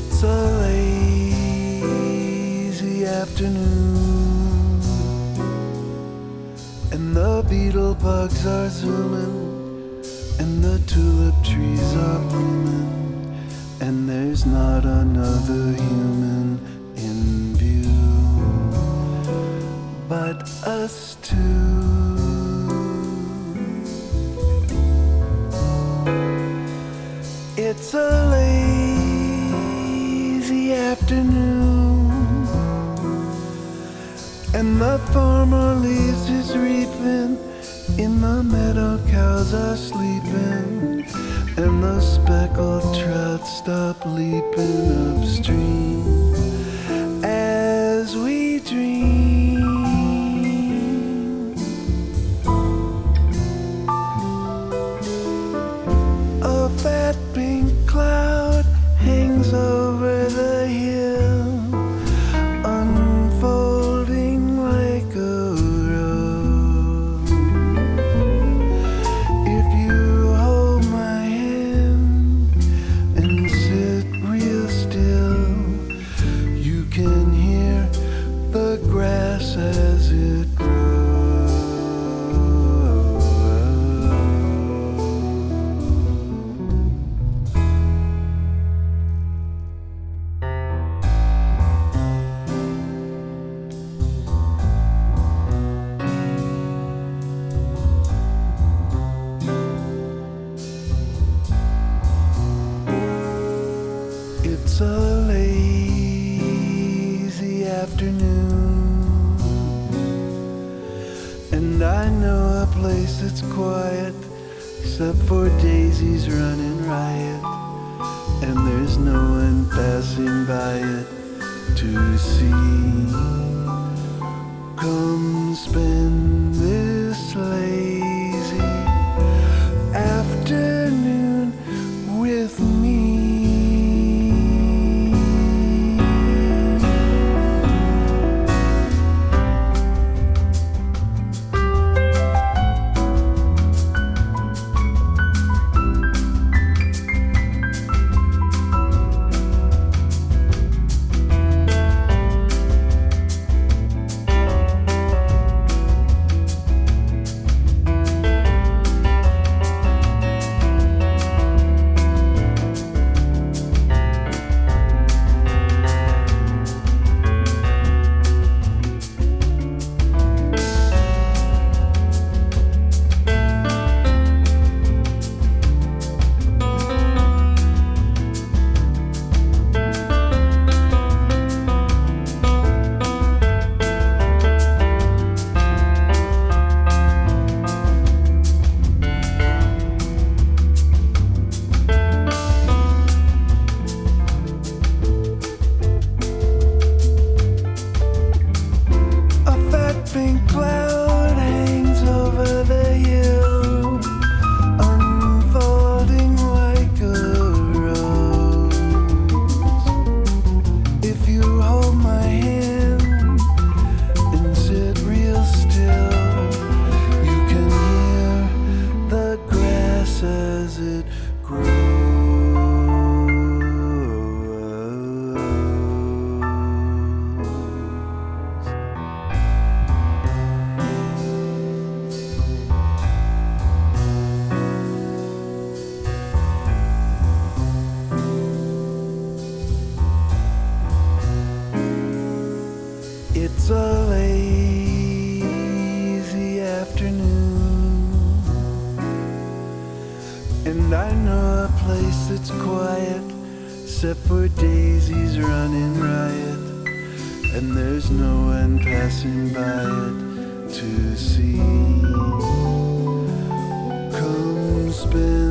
It's a lazy afternoon, and the beetle bugs are zooming, and the tulip trees are blooming, and there's not another human in view but us two. It's a lazy afternoon, and the farmer leaves his reaping, in the meadow cows are sleeping, and the speckled trout stop leaping upstream as we dream. A fat pink cloud hangs over the hill, unfolding like a rose. If you hold my hand and sit real still, you can hear the grass as it grows. It's a lazy afternoon, and I know a place that's quiet, except for daisies running riot, and there's no one passing by it to see. Come spend this lazy afternoon with me. Pink cloud hangs over the hill, unfolding like a rose. If you hold my hand and sit real still, you can hear the grass as it grows. It's a lazy afternoon, and I know a place that's quiet, except for daisies running riot, and there's no one passing by it to see. Come spend